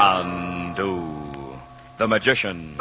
Chandu, the magician.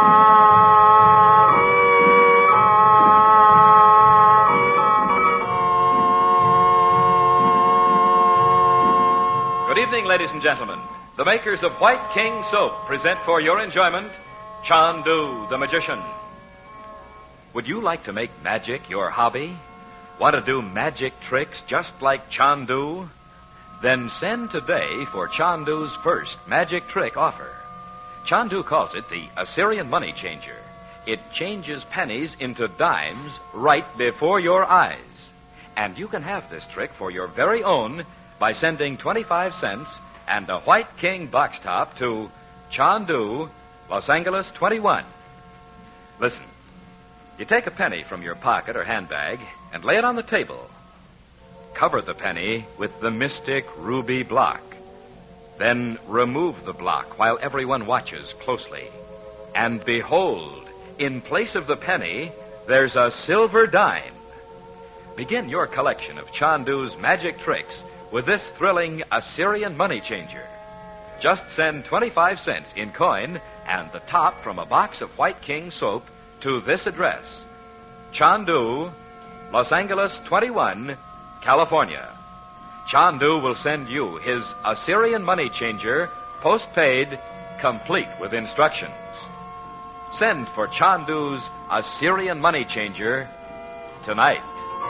Good evening, ladies and gentlemen. The makers of White King Soap present for your enjoyment Chandu, the magician. Would you like to make magic your hobby? Want to do magic tricks just like Chandu? Then send today for Chandu's first magic trick offer. Chandu calls it the Assyrian money changer. It changes pennies into dimes right before your eyes. And you can have this trick for your very own by sending 25 cents and a White King box top to Chandu, Los Angeles 21. Listen, you take a penny from your pocket or handbag and lay it on the table. Cover the penny with the mystic ruby block. Then remove the block while everyone watches closely. And behold, in place of the penny, there's a silver dime. Begin your collection of Chandu's magic tricks with this thrilling Assyrian money changer. Just send 25 cents in coin and the top from a box of White King soap to this address: Chandu, Los Angeles 21, California. Chandu will send you his Assyrian money changer, postpaid, complete with instructions. Send for Chandu's Assyrian money changer tonight.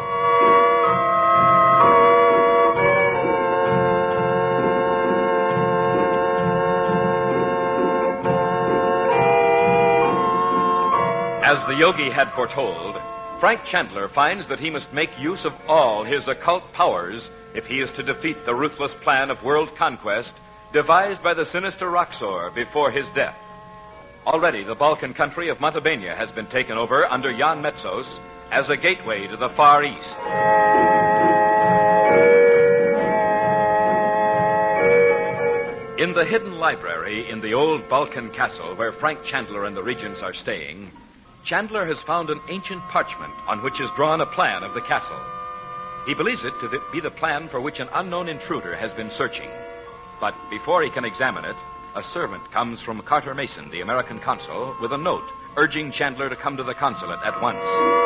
As the yogi had foretold, Frank Chandler finds that he must make use of all his occult powers if he is to defeat the ruthless plan of world conquest devised by the sinister Roxor before his death. Already, the Balkan country of Montebenea has been taken over under Jan Metzos as a gateway to the Far East. In the hidden library in the old Balkan castle where Frank Chandler and the regents are staying, Chandler has found an ancient parchment on which is drawn a plan of the castle. He believes it to be the plan for which an unknown intruder has been searching. But before he can examine it, a servant comes from Carter Mason, the American consul, with a note urging Chandler to come to the consulate at once.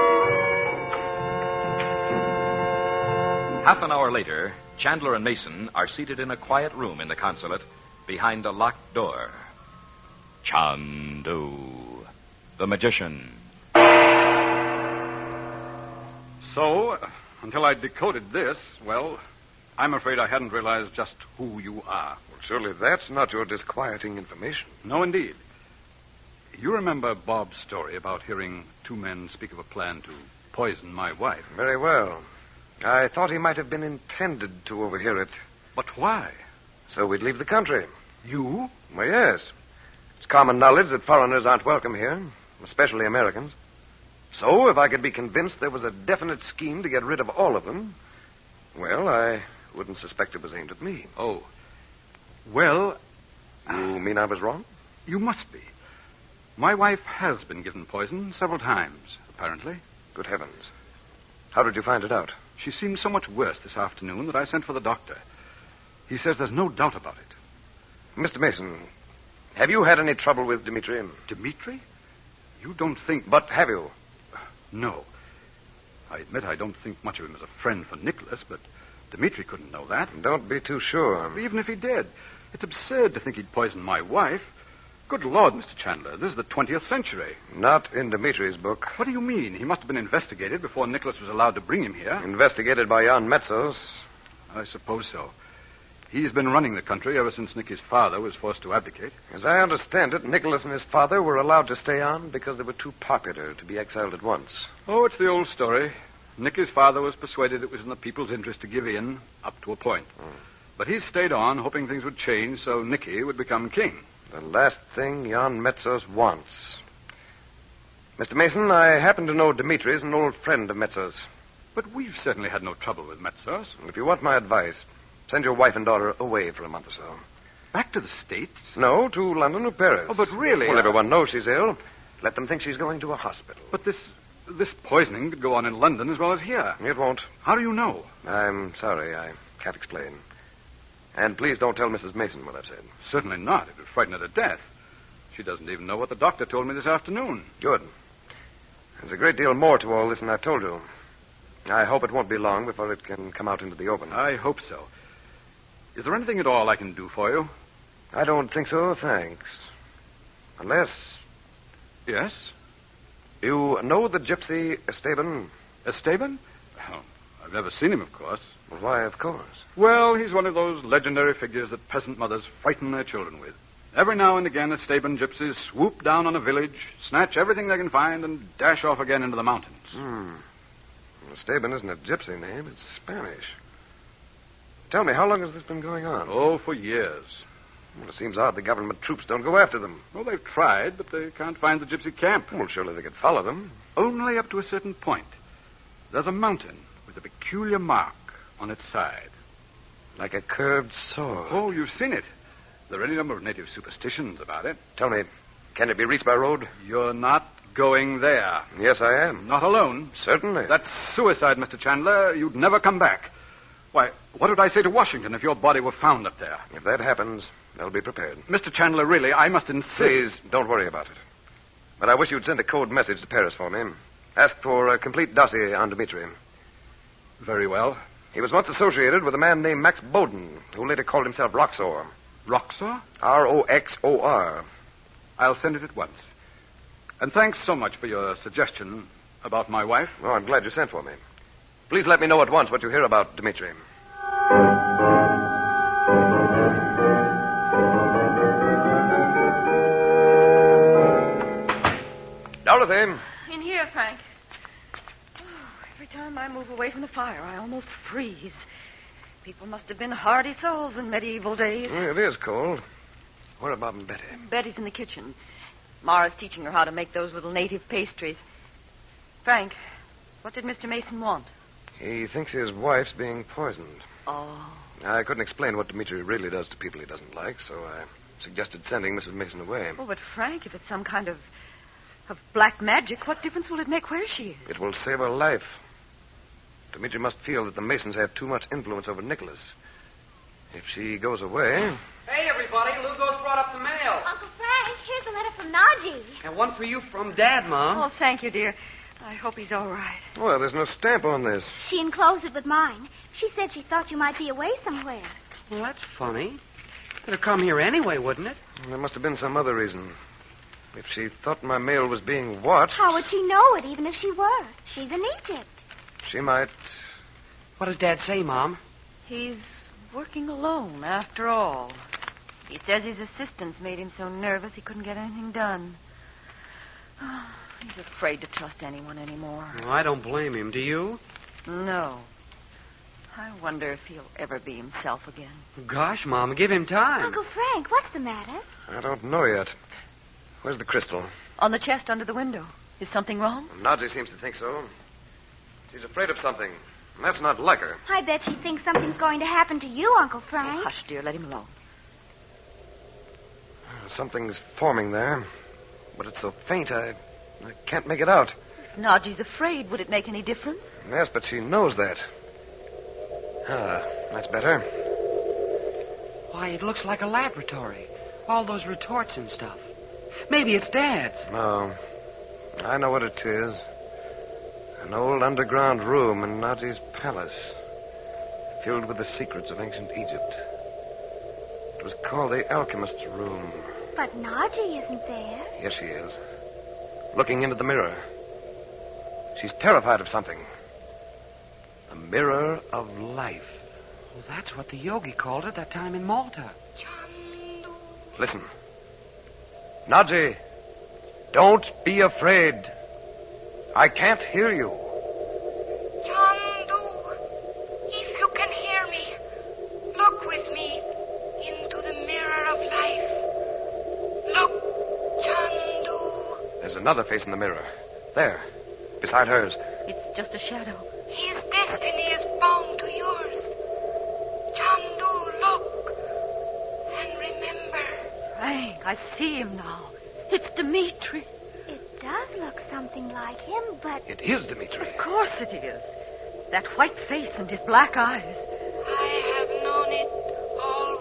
Half an hour later, Chandler and Mason are seated in a quiet room in the consulate behind a locked door. Chandu, the magician. So, until I decoded this, well, I'm afraid I hadn't realized just who you are. Well, surely that's not your disquieting information. No, indeed. You remember Bob's story about hearing two men speak of a plan to poison my wife? Very well. I thought he might have been intended to overhear it. But why? So we'd leave the country. You? Well, yes. It's common knowledge that foreigners aren't welcome here, especially Americans. So, if I could be convinced there was a definite scheme to get rid of all of them, well, I wouldn't suspect it was aimed at me. Oh. Well... You mean I was wrong? You must be. My wife has been given poison several times, apparently. Good heavens. How did you find it out? She seemed so much worse this afternoon that I sent for the doctor. He says there's no doubt about it. Mr. Mason, have you had any trouble with Dmitri? Dmitri? You don't think... But have you? No. I admit I don't think much of him as a friend for Nicholas, but Dmitri couldn't know that. Don't be too sure. Even if he did. It's absurd to think he'd poison my wife. Good Lord, Mr. Chandler, this is the 20th century. Not in Dmitri's book. What do you mean? He must have been investigated before Nicholas was allowed to bring him here. Investigated by Jan Metzos. I suppose so. He's been running the country ever since Nicky's father was forced to abdicate. As I understand it, Nicholas and his father were allowed to stay on because they were too popular to be exiled at once. Oh, it's the old story. Nicky's father was persuaded it was in the people's interest to give in, up to a point. But he stayed on, hoping things would change so Nicky would become king. The last thing Jan Metzos wants. Mr. Mason, I happen to know Dmitri is an old friend of Metzos. But we've certainly had no trouble with Metzos. If you want my advice, send your wife and daughter away for a month or so. Back to the States? No, to London or Paris. Oh, but really... Well, everyone knows she's ill. Let them think she's going to a hospital. But this poisoning could go on in London as well as here. It won't. How do you know? I'm sorry, I can't explain. And please don't tell Mrs. Mason what I've said. Certainly not. It would frighten her to death. She doesn't even know what the doctor told me this afternoon. Good. There's a great deal more to all this than I've told you. I hope it won't be long before it can come out into the open. I hope so. Is there anything at all I can do for you? I don't think so, thanks. Unless... Yes? You know the gypsy Esteban? Esteban? Oh, I've never seen him, of course. Well, why, of course. Well, he's one of those legendary figures that peasant mothers frighten their children with. Every now and again, Esteban gypsies swoop down on a village, snatch everything they can find, and dash off again into the mountains. Esteban isn't a gypsy name. It's Spanish. Tell me, how long has this been going on? Oh, for years. Well, it seems odd the government troops don't go after them. Well, they've tried, but they can't find the gypsy camp. Well, surely they could follow them. Only up to a certain point. There's a mountain with a peculiar mark on its side. Like a curved sword. Oh, you've seen it. There are any number of native superstitions about it. Tell me, can it be reached by road? You're not going there. Yes, I am. Not alone. Certainly. That's suicide, Mr. Chandler. You'd never come back. Why, what would I say to Washington if your body were found up there? If that happens, they'll be prepared. Mr. Chandler, really, I must insist. Please, don't worry about it. But I wish you'd send a code message to Paris for me. Ask for a complete dossier on Dimitri. Very well. He was once associated with a man named Max Bowden, who later called himself Roxor. Roxor? Roxor. I'll send it at once. And thanks so much for your suggestion about my wife. Oh, I'm glad you sent for me. Please let me know at once what you hear about Dimitri. Dorothy. In here, Frank. Oh, every time I move away from the fire, I almost freeze. People must have been hardy souls in medieval days. It is cold. Where are Bob and Betty? Betty's in the kitchen. Mara's teaching her how to make those little native pastries. Frank, what did Mr. Mason want? He thinks his wife's being poisoned. Oh. I couldn't explain what Dimitri really does to people he doesn't like, so I suggested sending Mrs. Mason away. Oh, but Frank, if it's some kind of black magic, what difference will it make where she is? It will save her life. Dimitri must feel that the Masons have too much influence over Nicholas. If she goes away... Hey, everybody. Lugo's brought up the mail. Uncle Frank, here's a letter from Naji. And one for you from Dad, Mom. Oh, thank you, dear. I hope he's all right. Well, there's no stamp on this. She enclosed it with mine. She said she thought you might be away somewhere. Well, that's funny. It'd have come here anyway, wouldn't it? There must have been some other reason. If she thought my mail was being watched... How would she know it, even if she were? She's in Egypt. She might... What does Dad say, Mom? He's working alone, after all. He says his assistants made him so nervous he couldn't get anything done. Oh, he's afraid to trust anyone anymore. Well, I don't blame him. Do you? No. I wonder if he'll ever be himself again. Gosh, Mom, give him time. Uncle Frank, what's the matter? I don't know yet. Where's the crystal? On the chest under the window. Is something wrong? Naji seems to think so. She's afraid of something. And that's not like her. I bet she thinks something's going to happen to you, Uncle Frank. Oh, hush, dear. Let him alone. Something's forming there. But it's so faint, I can't make it out. If Naji's afraid, would it make any difference? Yes, but she knows that. Ah, that's better. Why, it looks like a laboratory. All those retorts and stuff. Maybe it's Dad's. No. I know what it is. An old underground room in Naji's palace, filled with the secrets of ancient Egypt. It was called the Alchemist's Room. But Naji isn't there. Yes, she is. Looking into the mirror. She's terrified of something. The mirror of life. Well, that's what the yogi called it that time in Malta. Listen. Naji, don't be afraid. I can't hear you. Chandu, if you can hear me, look with me into the mirror of life. Look, Chandu. There's another face in the mirror. There, beside hers. It's just a shadow. His destiny is bound to yours. Chandu, look and remember. Frank, I see him now. It's Dimitri. It does look something like him, but... It is Dimitri. Of course it is. That white face and his black eyes. I have known it all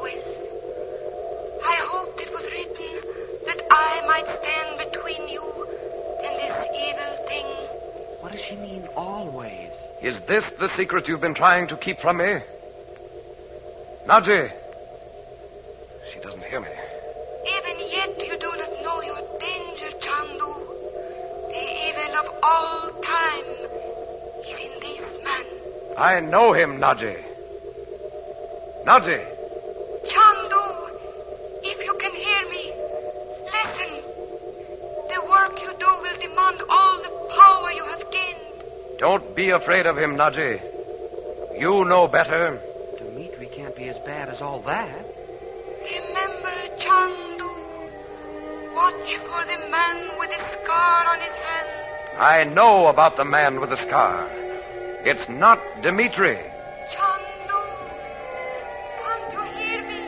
she mean always? Is this the secret you've been trying to keep from me? Naji! She doesn't hear me. Even yet you do not know your danger, Chandu. The evil of all time is in this man. I know him, Naji. Naji! Chandu, if you can hear me, listen. The work you do will demand all the power you have gained. Don't be afraid of him, Naji. You know better. Dmitri can't be as bad as all that. Remember, Chandu. Watch for the man with the scar on his hand. I know about the man with the scar. It's not Dmitri. Chandu, can't you hear me?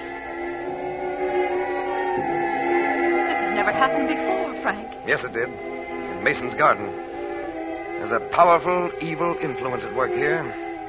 This has never happened before, Frank. Yes, it did. In Mason's garden. There's a powerful, evil influence at work here.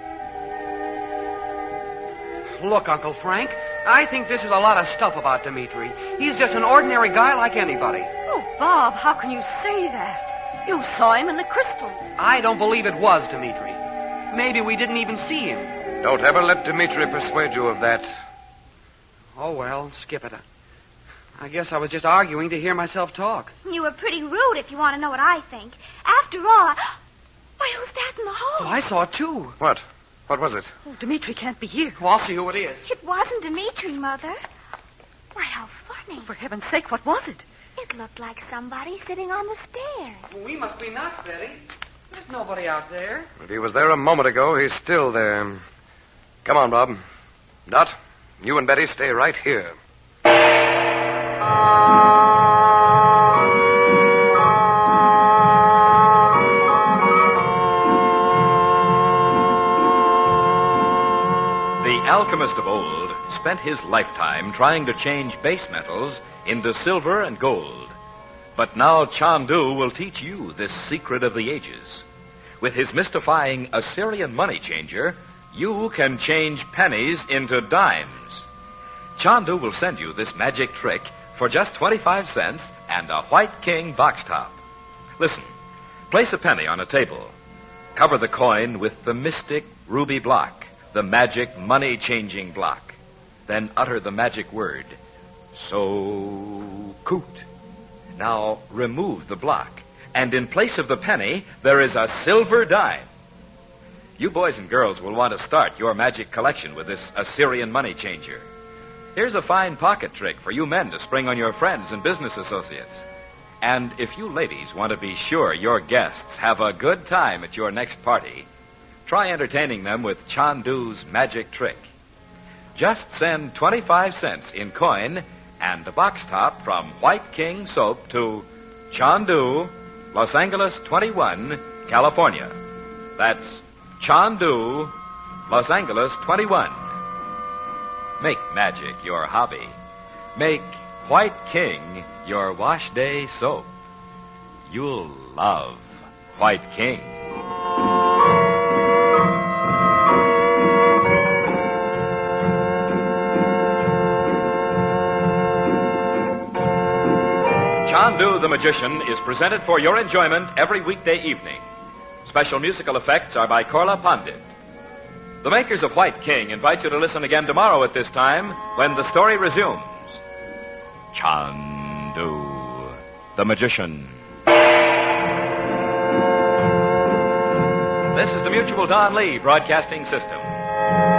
Look, Uncle Frank, I think this is a lot of stuff about Dmitri. He's just an ordinary guy like anybody. Oh, Bob, how can you say that? You saw him in the crystal. I don't believe it was Dmitri. Maybe we didn't even see him. Don't ever let Dmitri persuade you of that. Oh, well, skip it. I guess I was just arguing to hear myself talk. You were pretty rude, if you want to know what I think. After all, Why, who's that in the hall? Oh, I saw it, too. What? What was it? Oh, Dmitri can't be here. Well, I'll see who it is. It wasn't Dmitri, Mother. Why, how funny. For heaven's sake, what was it? It looked like somebody sitting on the stairs. Well, we must be nuts, Betty. There's nobody out there. If he was there a moment ago, he's still there. Come on, Bob. Dot, you and Betty stay right here. The alchemist of old spent his lifetime trying to change base metals into silver and gold. But now Chandu will teach you this secret of the ages. With his mystifying Assyrian money changer, you can change pennies into dimes. Chandu will send you this magic trick for just 25 cents and a White King box top. Listen, place a penny on a table. Cover the coin with the mystic ruby block, the magic money-changing block. Then utter the magic word, So-Koot. Now remove the block, and in place of the penny, there is a silver dime. You boys and girls will want to start your magic collection with this Assyrian money changer. Here's a fine pocket trick for you men to spring on your friends and business associates. And if you ladies want to be sure your guests have a good time at your next party, try entertaining them with Chandu's magic trick. Just send 25 cents in coin and a box top from White King Soap to Chandu, Los Angeles 21, California. That's Chandu, Los Angeles 21. Make magic your hobby. Make White King your wash day soap. You'll love White King. Chandu the Magician is presented for your enjoyment every weekday evening. Special musical effects are by Korla Pandit. The makers of White King invite you to listen again tomorrow at this time when the story resumes. Chandu the Magician. This is the Mutual Don Lee Broadcasting System.